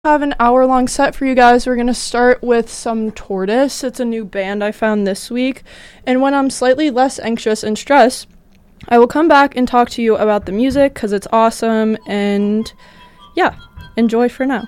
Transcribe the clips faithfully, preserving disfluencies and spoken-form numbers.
have an hour long set for you guys. We're going to start with some Tortoise. It's a new band I found this week. And when I'm slightly less anxious and stressed, I will come back and talk to you about the music because it's awesome. And yeah, enjoy for now.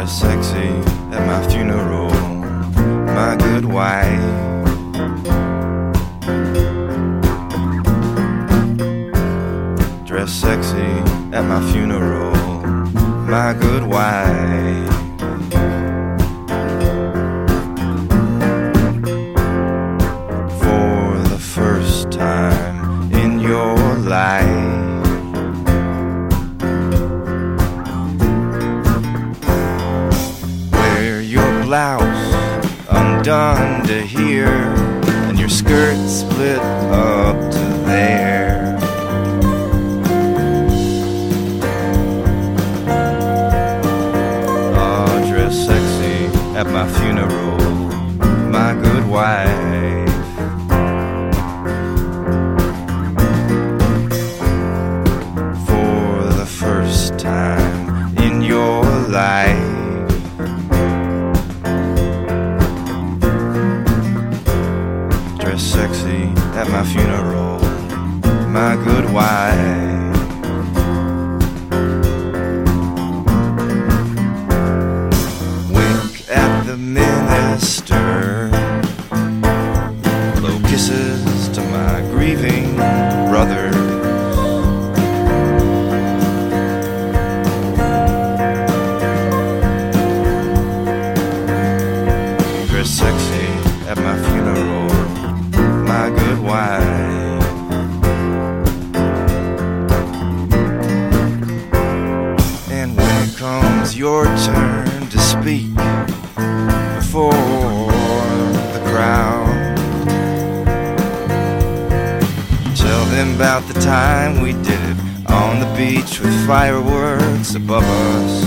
dress sexy at my funeral, my good wife. Dress sexy at my funeral, my good wife. For the first time in your life, wear your blouse undone to here, and your skirt split up to there. At my funeral, my good wife. For the first time in your life, dress sexy at my funeral, my good wife. The minister, blow kisses to my grieving brothers. Dress sexy at my funeral, my good wife. And when it comes your turn to speak for the crowd, tell them about the time we did it on the beach with fireworks above us.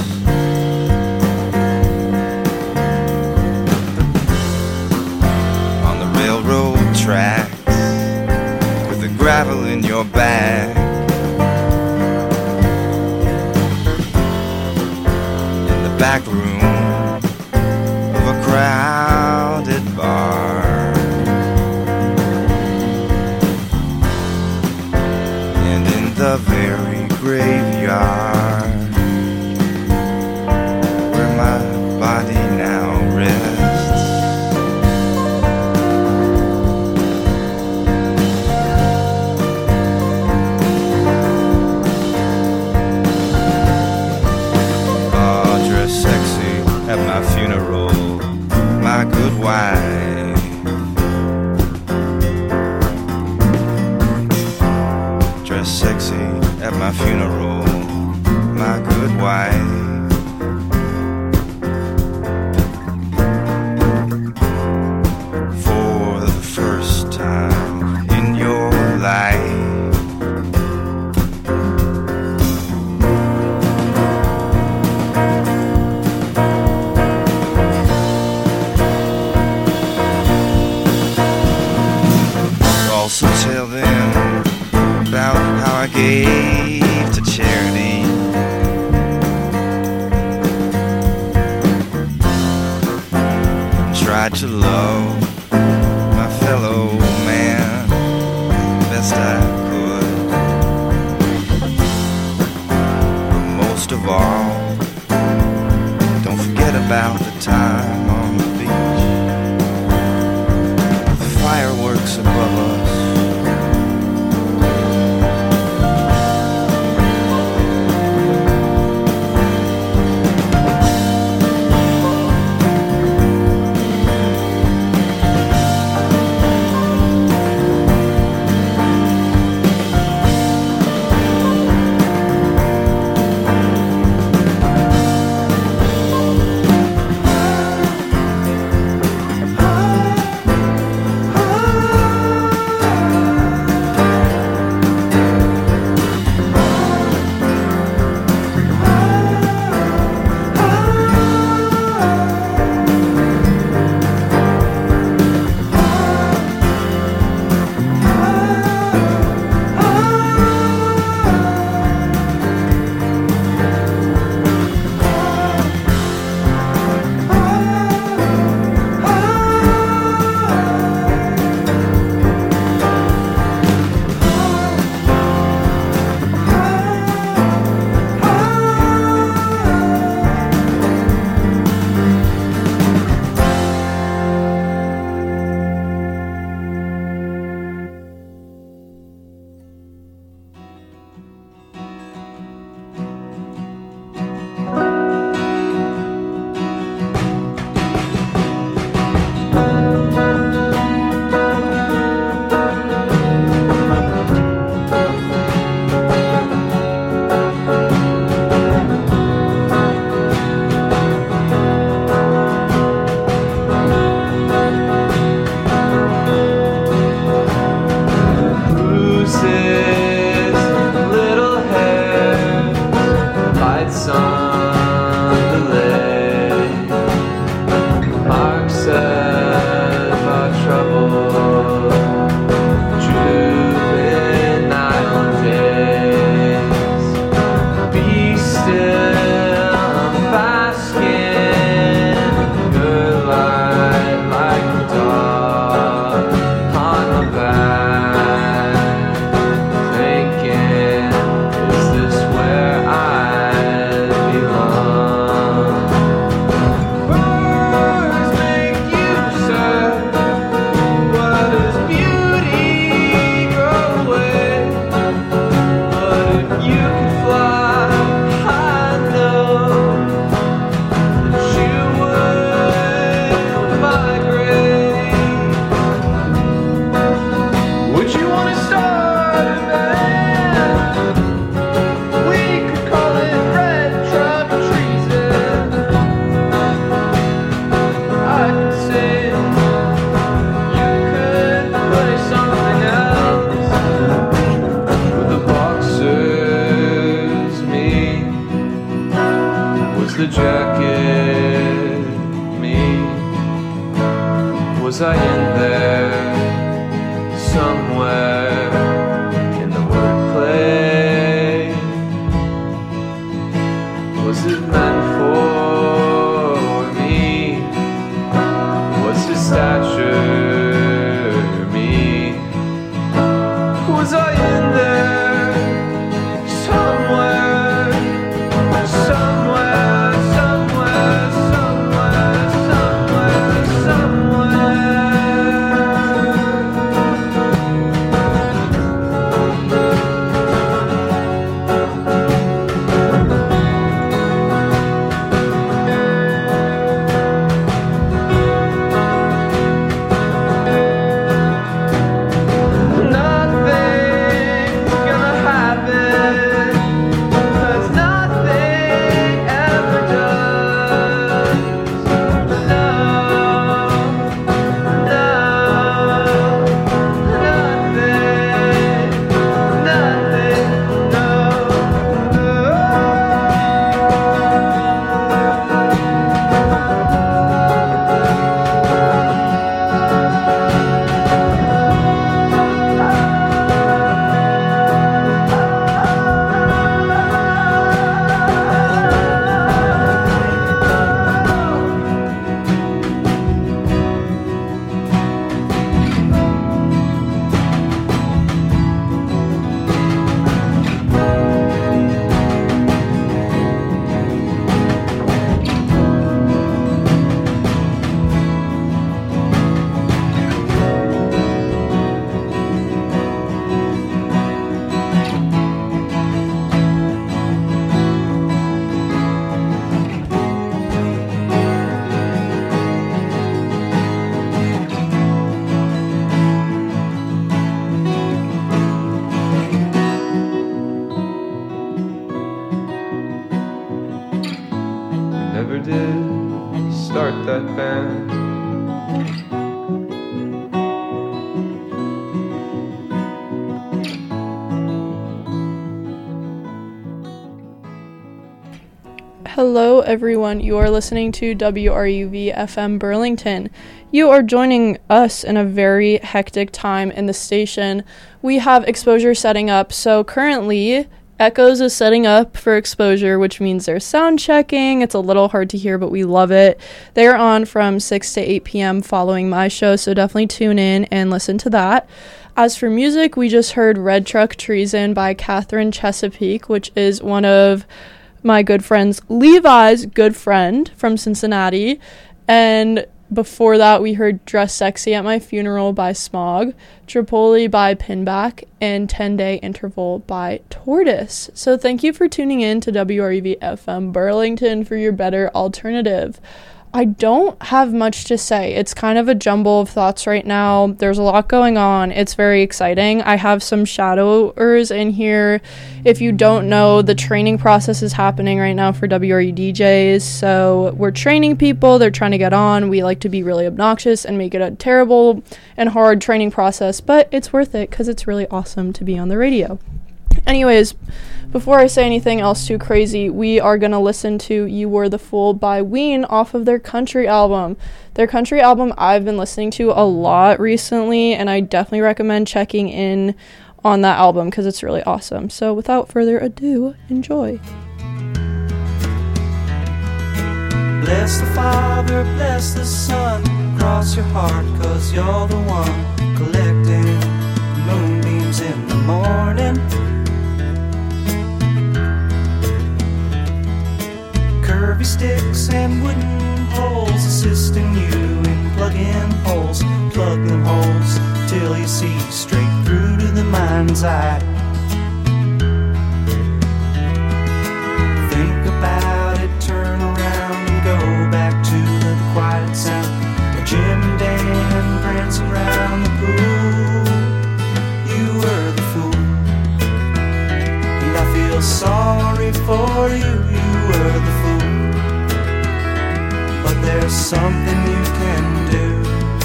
On the railroad tracks with the gravel in your bag. In the back room a crowded bar, and in the very graveyard where my body now rests. Oh, dress sexy at my funeral, my good wife. Dress sexy at my funeral, my good wife. For the first time in your life, also tell them about how I gave to charity. And tried to love my fellow man best I could. But most of all, don't forget about the time on the beach, the fireworks above us. Was I in there somewhere in the wordplay? Was it meant for me? Was his stature me? Was I in there somewhere, somewhere, somewhere, somewhere, somewhere, somewhere? Nothing's gonna happen, 'cause nothing ever does. No, no, nothing, nothing, never did start that band. Hello, everyone. You are listening to W R U V F M Burlington. You are joining us in a very hectic time in the station. We have Exposure setting up. So currently, Echoes is setting up for Exposure, which means they're sound checking. It's a little hard to hear, but we love it. They're on from six to eight p.m. following my show, so definitely tune in and listen to that. As for music, we just heard Red Truck Treason by Catherine Chesapeake, which is one of my good friends, Levi's good friend from Cincinnati. And before that, we heard Dress Sexy at My Funeral by Smog, Tripoli by Pinback, and ten day Interval by Tortoise. So thank you for tuning in to W R U V F M Burlington for your better alternative. I don't have much to say. It's kind of a jumble of thoughts right now. There's a lot going on. It's very exciting. I have some shadowers in here. If you don't know, the training process is happening right now for W R U D Js. So we're training people. They're trying to get on. We like to be really obnoxious and make it a terrible and hard training process, but it's worth it because it's really awesome to be on the radio. Anyways, before I say anything else too crazy, we are going to listen to You Were the Fool by Ween off of their country album. Their country album I've been listening to a lot recently, and I definitely recommend checking in on that album because it's really awesome. So without further ado, enjoy. Bless the Father, bless the Son, cross your heart, cause you're the one collecting moonbeams in the morning. Curvy sticks and wooden poles assisting you in plugging holes. Plug them holes till you see straight through to the mind's eye. Think about it, turn around and go back to the quiet sound of Jim and Dan prancing around the pool. You were the fool, and I feel sorry for you. You were the fool. But there's something you can do.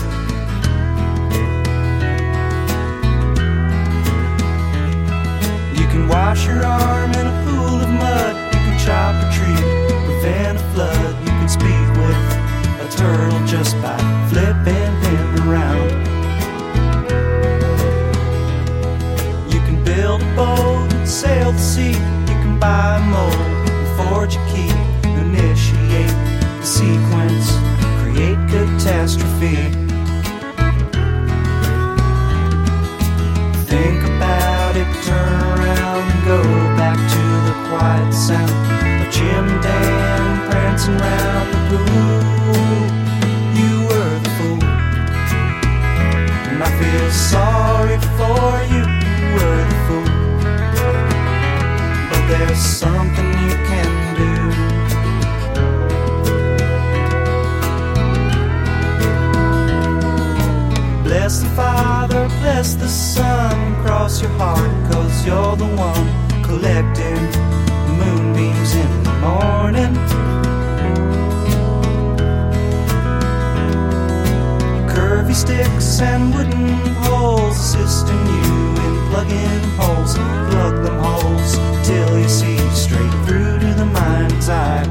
You can wash your arm in a pool of mud. You can chop a tree, prevent a flood. You can speak with a turtle just by flipping him heart, 'cause you're the one collecting moonbeams in the morning. Curvy sticks and wooden poles assisting you in plugging holes. Plug them holes till you see straight through to the mind's eye.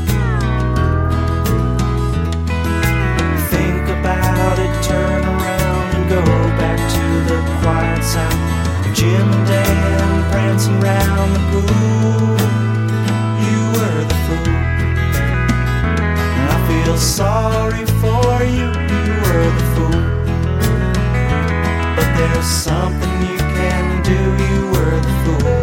Think about it, turn around and go back to the quiet sound of Jim and Dan prancing round the pool. You were the fool, and I feel sorry for you. You were the fool, but there's something you can do. You were the fool.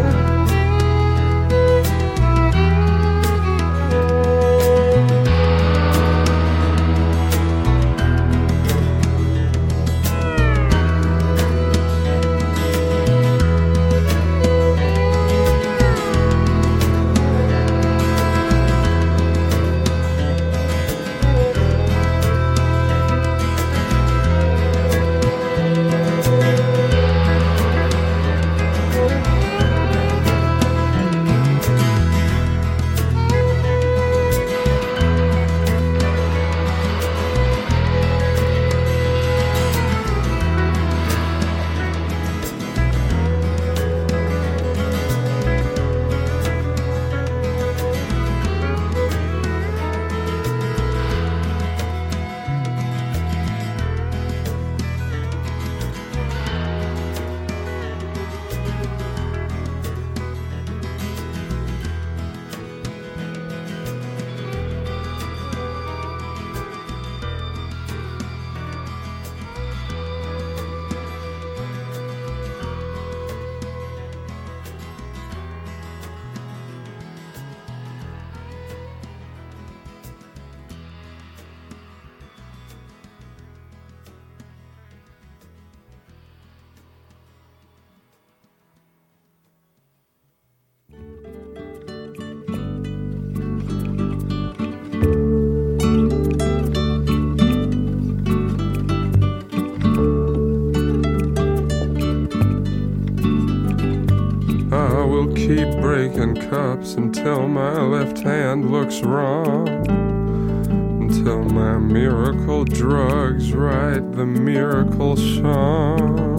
Keep breaking cups until my left hand looks wrong, until my miracle drugs write the miracle song.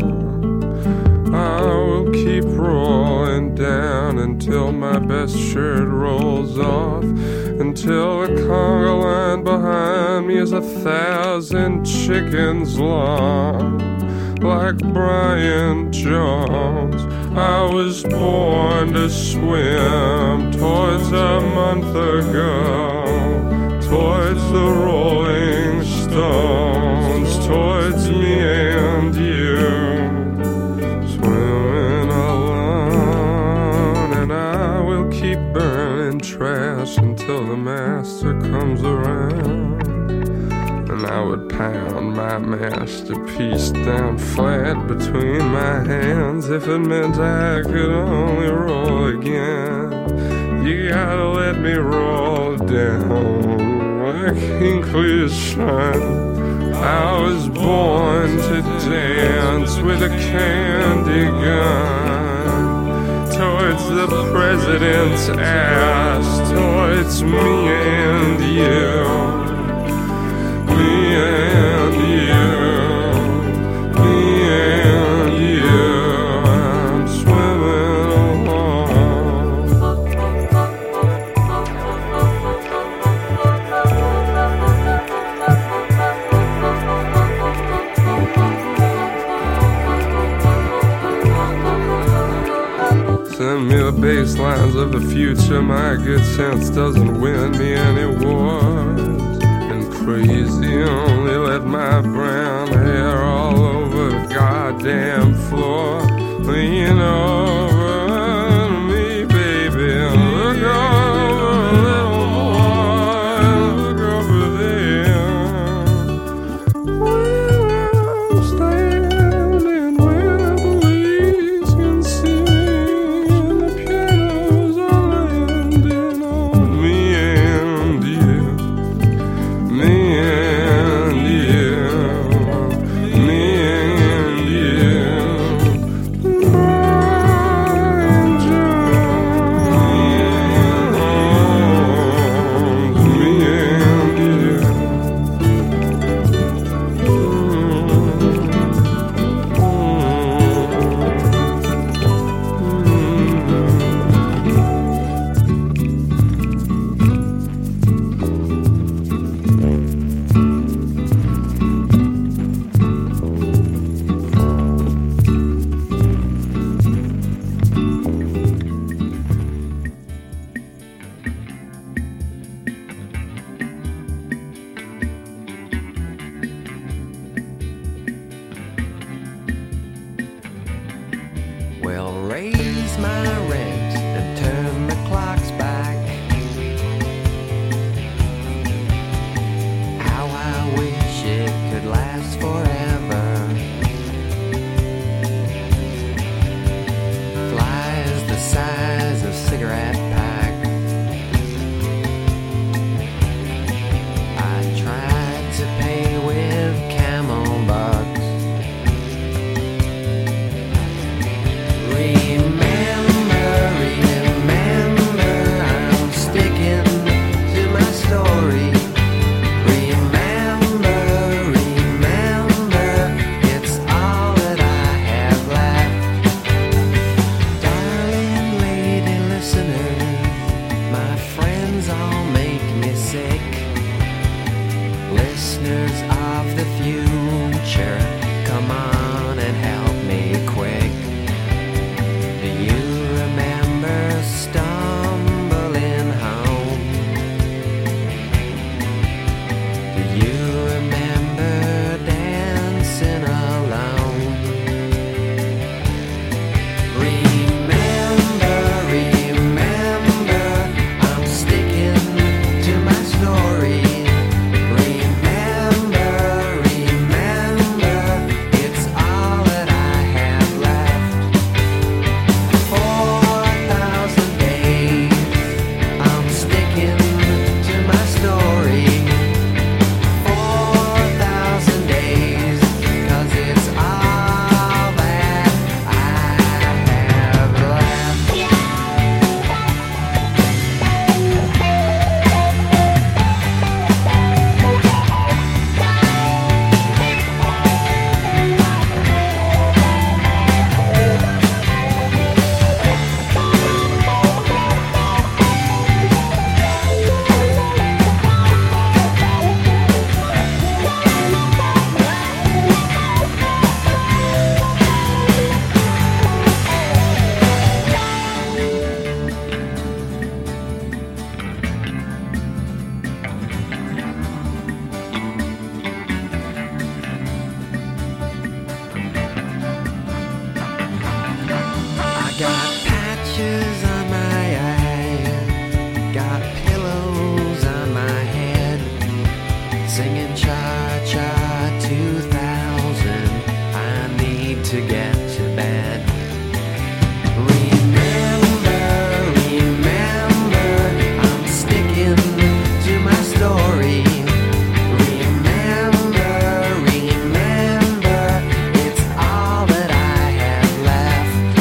I will keep rolling down until my best shirt rolls off, until the conga line behind me is a thousand chickens long. Like Brian Jones, I was born to swim towards a month ago, towards the Rolling Stones, towards me and you. Swimming alone, and I will keep burning trash until the master comes around. And I would pound my masterpiece down flat between my hands if it meant I could only roll again. You gotta let me roll down like Hinkley's son. I was born to dance with a candy gun towards the president's ass, towards me and you. Me and you, me and you, I'm swimming along. Send me the bass lines of the future, my good sense doesn't win me any wars. Crazy, only let my brown hair all over the goddamn floor. Lean over to me, baby, look over a little more, look over there. Where I'm standing, where the police can see, and the pianos are landing on me and you. Me and you, me and you. listeners of the future, come on and help me quick. Do you remember stumbling home? Do you remember dancing alone? Remember, remember, I'm sticking to my story. Remember, remember, it's all that I have left. Four thousand days, I'm sticking to my story. Four thousand days, 'cause it's all that I have left. I got patches on my eyes, got pillows on my head, singing cha-cha two thousand, I need to get to bed. Remember, remember, I'm sticking to my story. Remember, remember, it's all that I have left.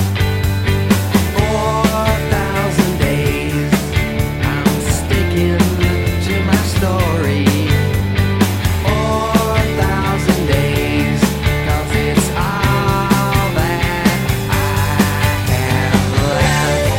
Four thousand days, I'm sticking to my story. Four thousand days, 'cause it's all that I have left.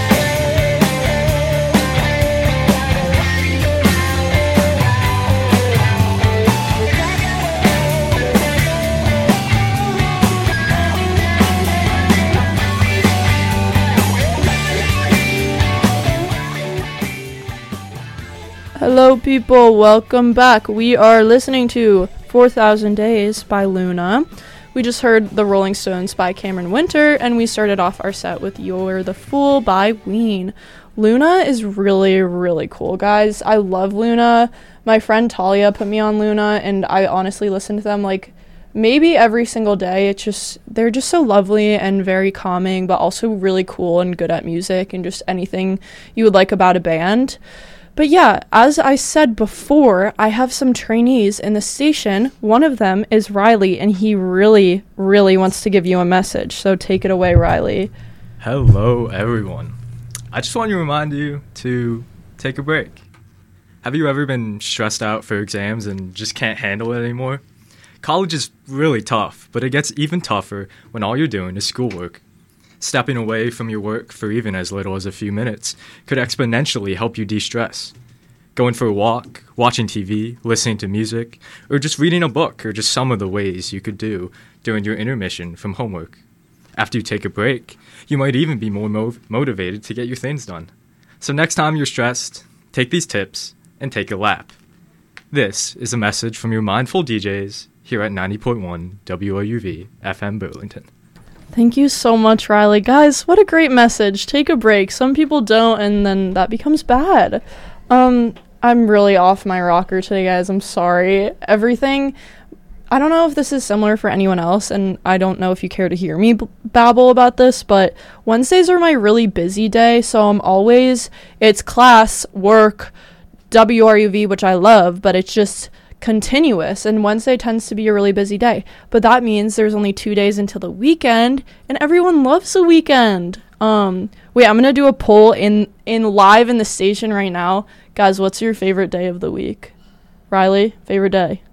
Hello, people. Welcome back. We are listening to four thousand Days by Luna. We just heard The Rolling Stones by Cameron Winter, and we started off our set with You're the Fool by Ween. Luna is really, really cool, guys. I love Luna. My friend Talia put me on Luna, and I honestly listen to them like maybe every single day. It's just, they're just so lovely and very calming, but also really cool and good at music and just anything you would like about a band. But yeah, as I said before, I have some trainees in the station. One of them is Riley, and he really, really wants to give you a message. So take it away, Riley. Hello, everyone. I just want to remind you to take a break. Have you ever been stressed out for exams and just can't handle it anymore? College is really tough, but it gets even tougher when all you're doing is schoolwork. Stepping away from your work for even as little as a few minutes could exponentially help you de-stress. Going for a walk, watching T V, listening to music, or just reading a book are just some of the ways you could do during your intermission from homework. After you take a break, you might even be more mo- motivated to get your things done. So next time you're stressed, take these tips and take a lap. This is a message from your mindful D Js here at ninety point one W O U V F M Burlington. Thank you so much, Riley. Guys, what a great message. Take a break. Some people don't, and then that becomes bad. Um, I'm really off my rocker today, guys. I'm sorry. Everything, I don't know if this is similar for anyone else, and I don't know if you care to hear me b- babble about this, but Wednesdays are my really busy day, so I'm always, it's class, work, W R U V, which I love, but it's just continuous, and Wednesday tends to be a really busy day. But that means there's only two days until the weekend, and everyone loves the weekend. Um, wait, I'm gonna do a poll in in live in the station right now, guys. What's your favorite day of the week? Riley, favorite day?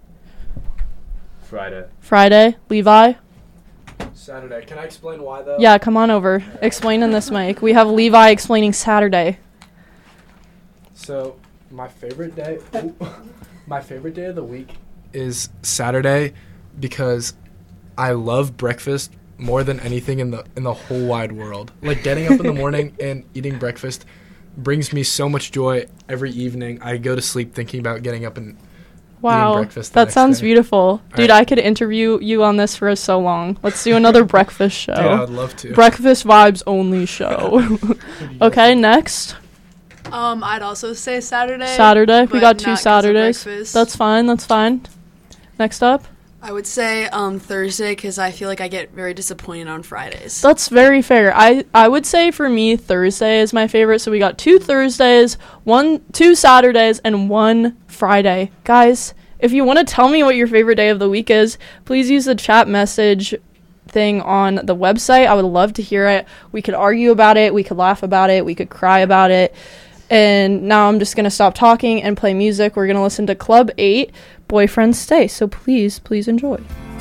Friday. Friday. Levi? Saturday. Can I explain why, though? Yeah, come on over. Explain in this mic. We have Levi explaining Saturday. So, my favorite day... Ooh. My favorite day of the week is Saturday because I love breakfast more than anything in the in the whole wide world. Like getting up in the morning and eating breakfast brings me so much joy every evening. I go to sleep thinking about getting up and Wow, eating breakfast the that next sounds day. beautiful. Dude, right. I could interview you on this for so long. Let's do another breakfast show. Dude, I would love to. Breakfast vibes only show. Okay, next. Um, I'd also say Saturday. Saturday. We but got not two 'cause of Saturdays. breakfast. That's fine. That's fine. Next up. I would say um Thursday because I feel like I get very disappointed on Fridays. That's very fair. I, I would say for me, Thursday is my favorite. So we got two Thursdays, one, two Saturdays, and one Friday. Guys, if you want to tell me what your favorite day of the week is, please use the chat message thing on the website. I would love to hear it. We could argue about it. We could laugh about it. We could cry about it. And now I'm just going to stop talking and play music. We're going to listen to Club eight, Boyfriend Stay. So please, please enjoy.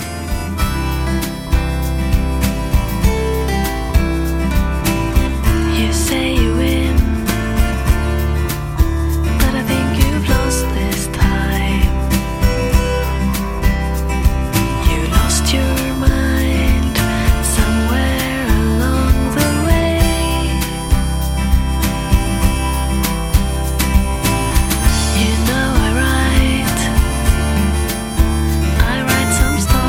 You say you win, but I think you've lost this time. You lost your mind somewhere along the way. You know I write, I write some stories.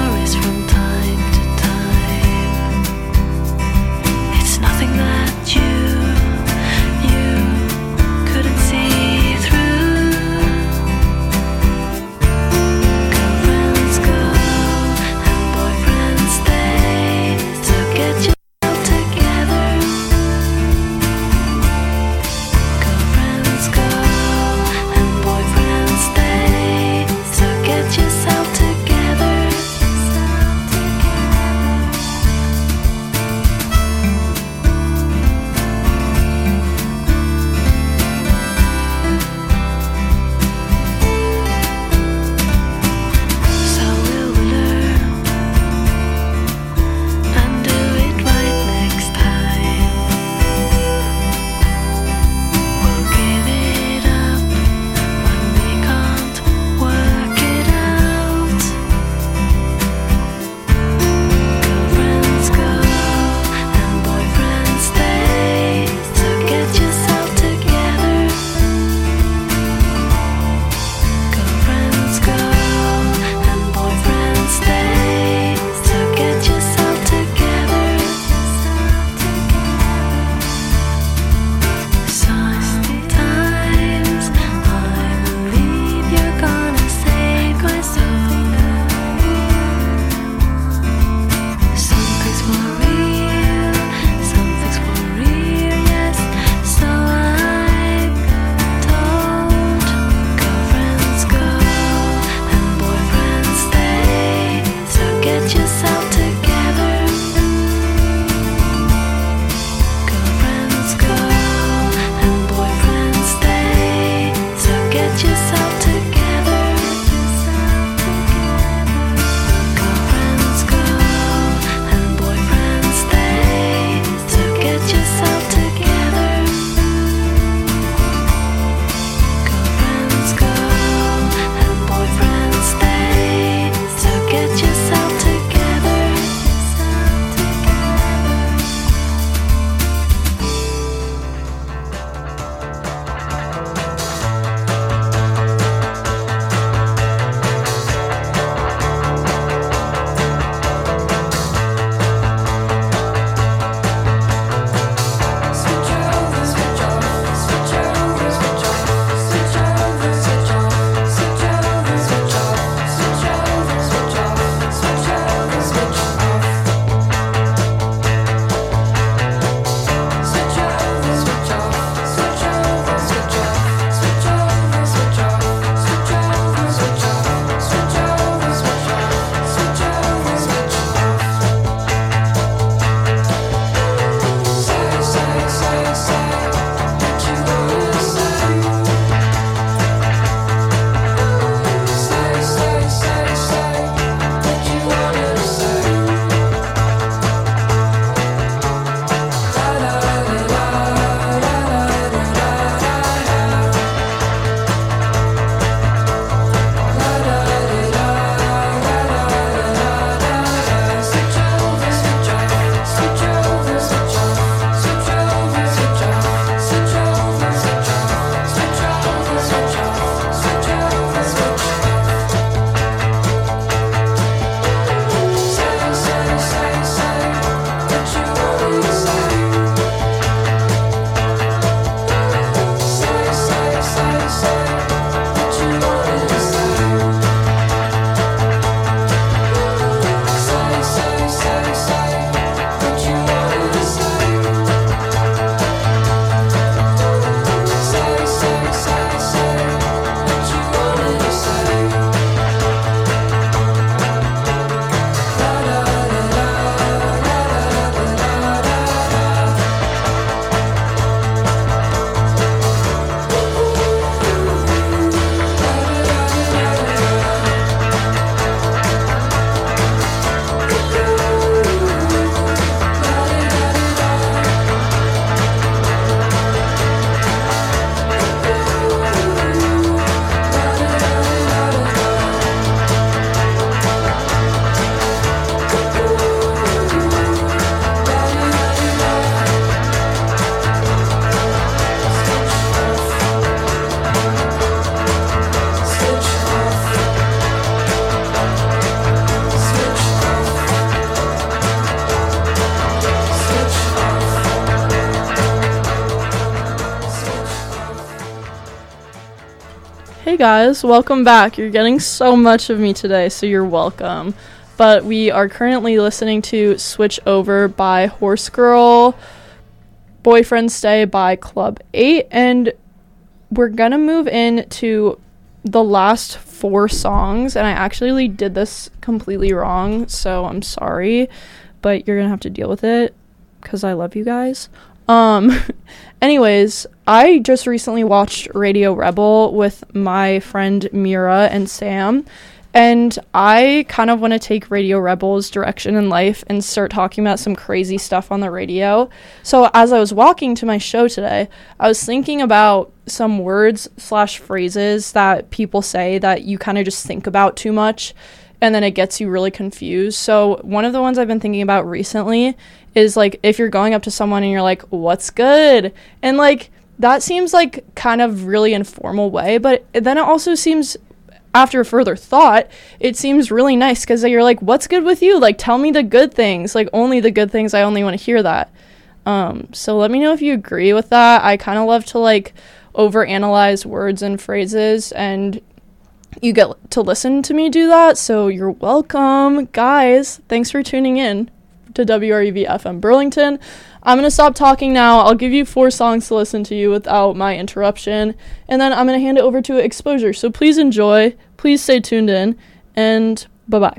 Hey guys, welcome back. You're getting so much of me today, so you're welcome. But we are currently listening to Switch Over by Horse Girl, Boyfriend Stay by Club eight, and we're gonna move into the last four songs, and I actually did this completely wrong, so I'm sorry, but you're gonna have to deal with it because I love you guys. Um, anyways, I just recently watched Radio Rebel with my friend Mira and Sam, and I kind of want to take Radio Rebel's direction in life and start talking about some crazy stuff on the radio. So as I was walking to my show today, I was thinking about some words slash phrases that people say that you kind of just think about too much, and then it gets you really confused. So one of the ones I've been thinking about recently is, like, if you're going up to someone and you're like, what's good? And, like, that seems like kind of really informal way, but then it also seems, after further thought, it seems really nice because you're like, what's good with you? Like, tell me the good things. Like, only the good things. I only want to hear that. Um, so let me know if you agree with that. I kind of love to, like, overanalyze words and phrases, and you get to listen to me do that, so you're welcome. Guys, thanks for tuning in to W R U V F M Burlington. I'm going to stop talking now. I'll give you four songs to listen to you without my interruption, and then I'm going to hand it over to Exposure. So please enjoy, please stay tuned in, and bye-bye.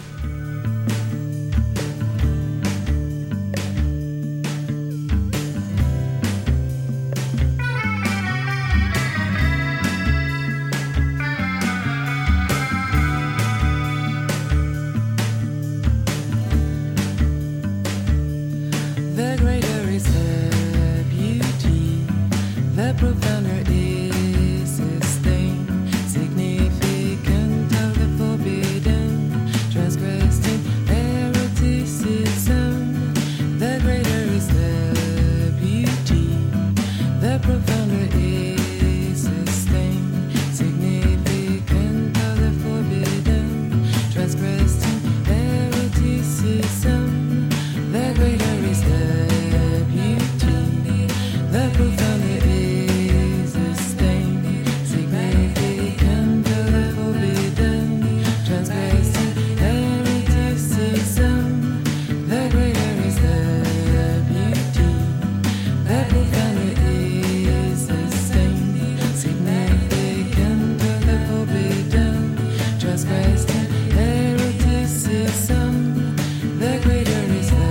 The greater is the beauty, the profounder is its thing, significant of the forbidden, transgressing eroticism. The greater is the beauty, the profounder is its thing, significant of the forbidden, transgressing eroticism. The greater is the beauty, the profounder is the stain, significant of the forbidden, transgressing eroticism. The greater is the beauty, the profounder is the stain, significant of the forbidden, transgressing eroticism. The greater is the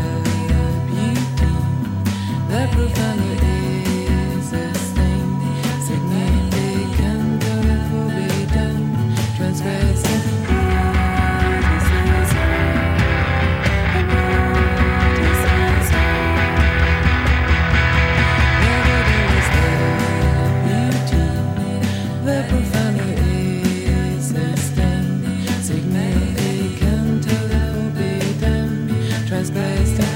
the profounder is a stain, significant of the forbidden, transgressing the profounder is a stain, significant of the forbidden, transgressing.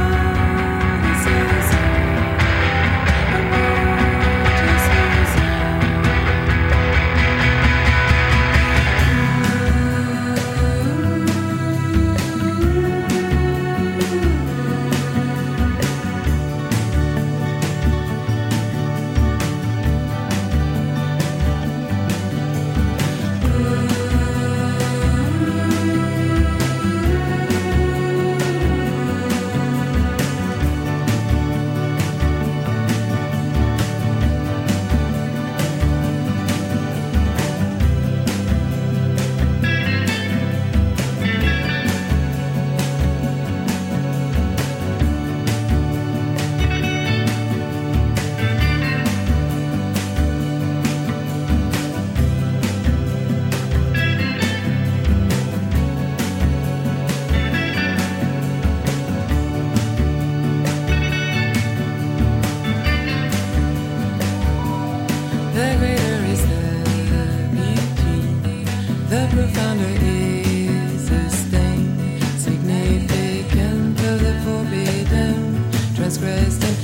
The greater is the beauty, the profounder is the stain, significant of the forbidden, transgressing.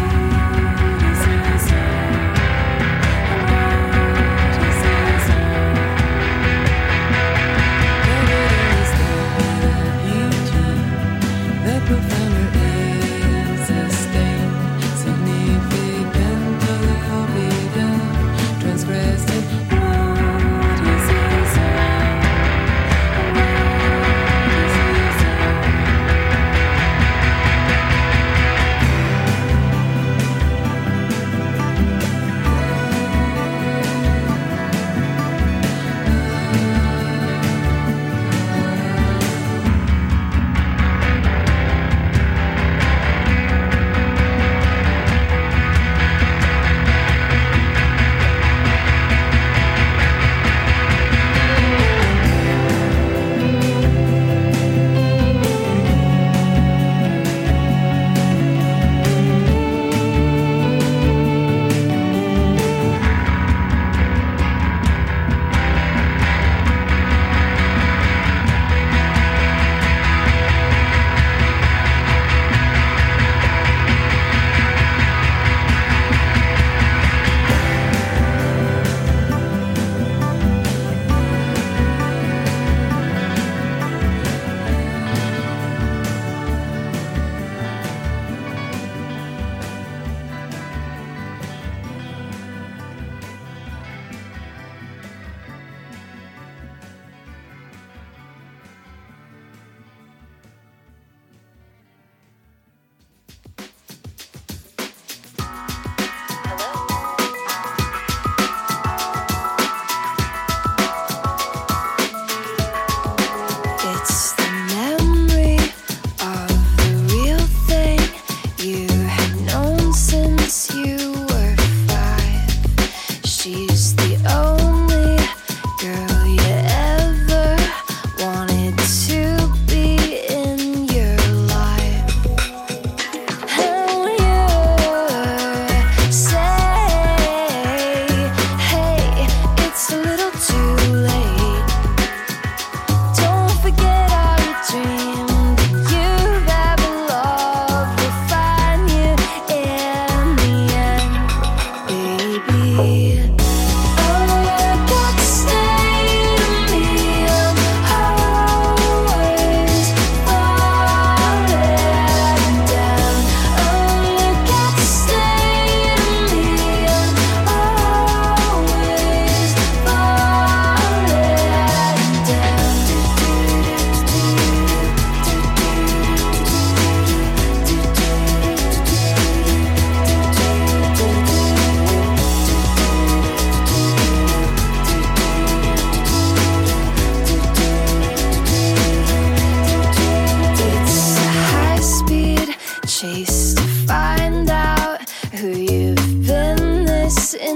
The profounder is a stain, significant of the forbidden, transgressing.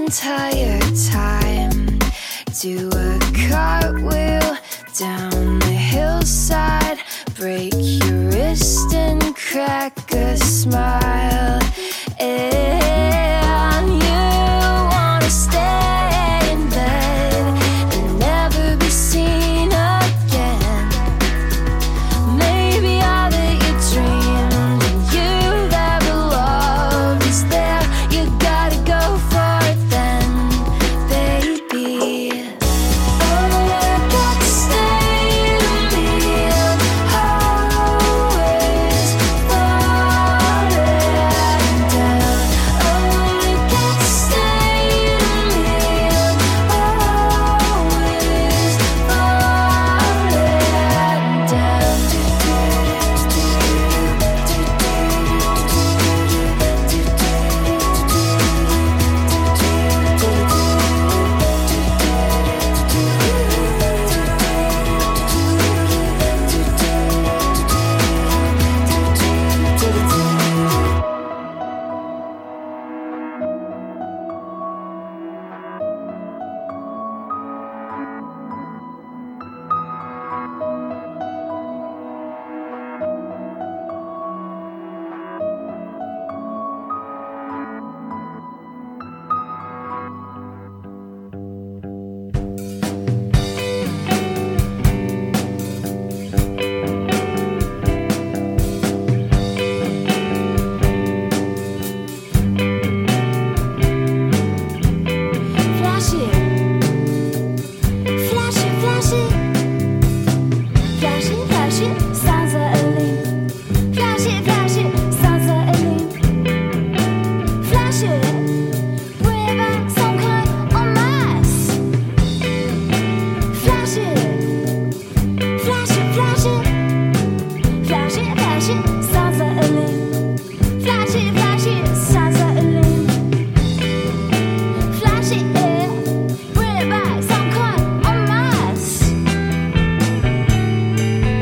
entire time. Do a cartwheel down the hillside, break your wrist and crack a smile. And you wanna stay in bed and never be seen again. Maybe all that you dreamed and you've ever loved is there. You gotta go for it then, baby. Oh, you gotta stay with me. I'm always falling down. Oh, you gotta stay with me. I'm always Flash it, flash it, flash it, flash it, flash it, sans Aline. Flash it, flash it, sans Aline. Flash it, bring it back some kind en masse. Flash it, flash it, flash it, flash it, flash it, sans Aline. Flash it, flash it, sans Aline. Flash it, bring it back some kind en masse.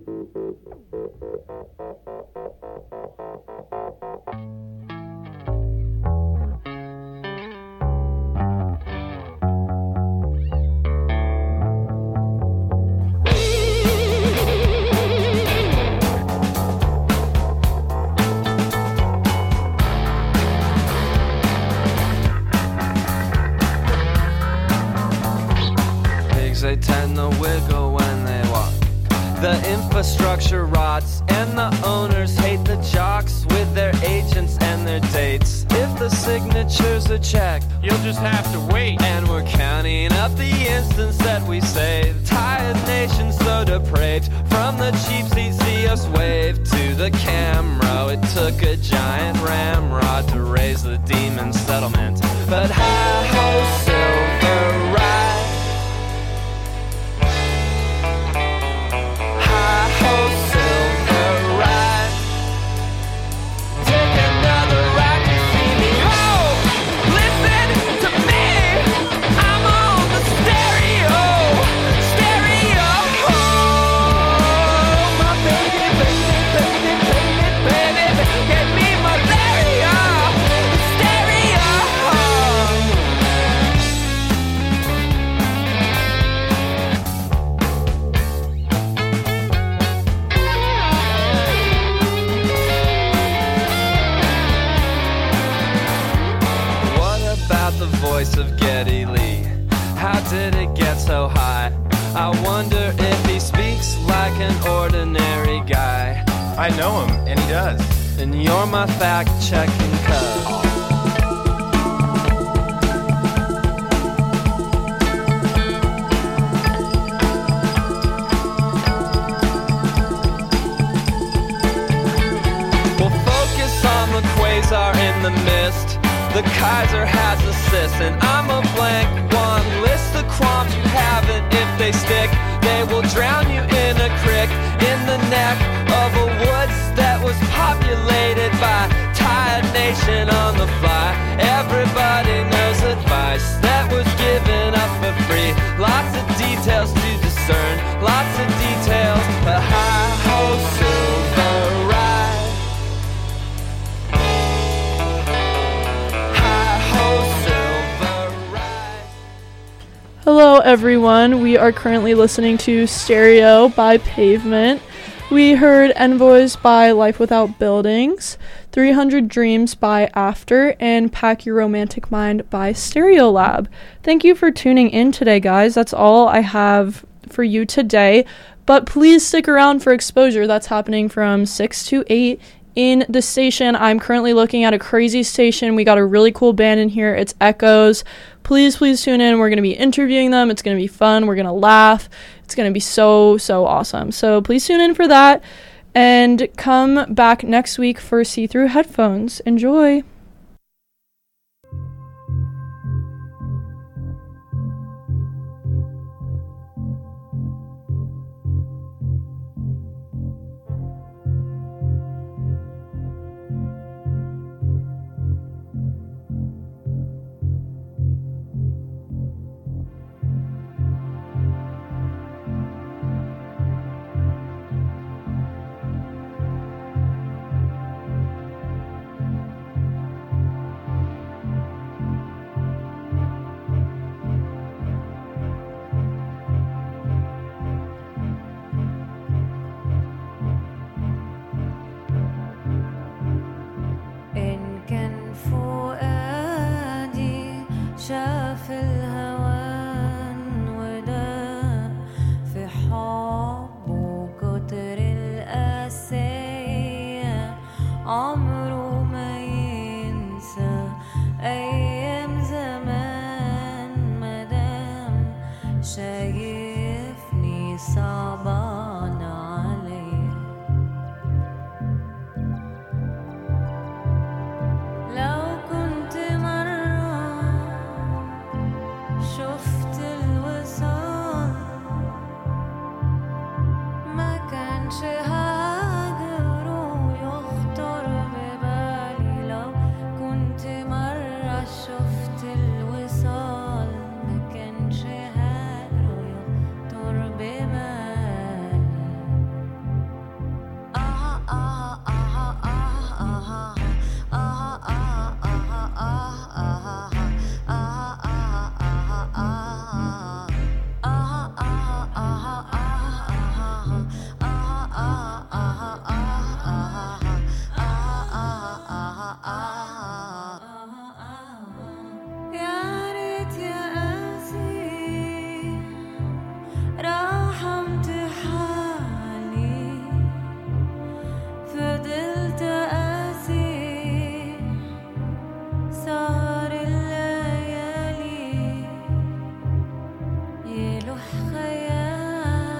They tend to wiggle when they walk. The infrastructure rots, and the owners hate the jocks with their agents and their dates. If the signatures are checked, you'll just have to wait. And we're counting up the instants that we saved. Tired nation so depraved. From the cheap seats, see us wave to the camera. It took a giant ramrod to raise the demon settlement. But hi-ho, silver ride. Of Geddy Lee, how did it get so high? I wonder if he speaks like an ordinary guy. I know him, and he does. And you're my fact-checking cub. We'll focus on the quasar in the mist. The Kaiser has a sis, and I'm a blank one. List the qualms you haven't. If they stick, they will drown you in a creek, in the neck of a woods that was populated by tired nation on the fly. Everybody knows advice that was given up for free. Lots of details to discern, lots of details, but hi-ho, silver ride. Hello everyone, we are currently listening to Stereo by Pavement. We heard Envoys by Life Without Buildings, three hundred Dreams by After, and Pack Your Romantic Mind by Stereolab. Thank you for tuning in today, guys. That's all I have for you today, but please stick around for Exposure. That's happening from six to eight in the station. I'm currently looking at a crazy station. We got a really cool band in here. It's Echoes. Please, please tune in. We're going to be interviewing them. It's going to be fun. We're going to laugh. It's going to be so, so awesome. So please tune in for that and come back next week for See-Through Headphones. Enjoy. شفت الوصال ما كانش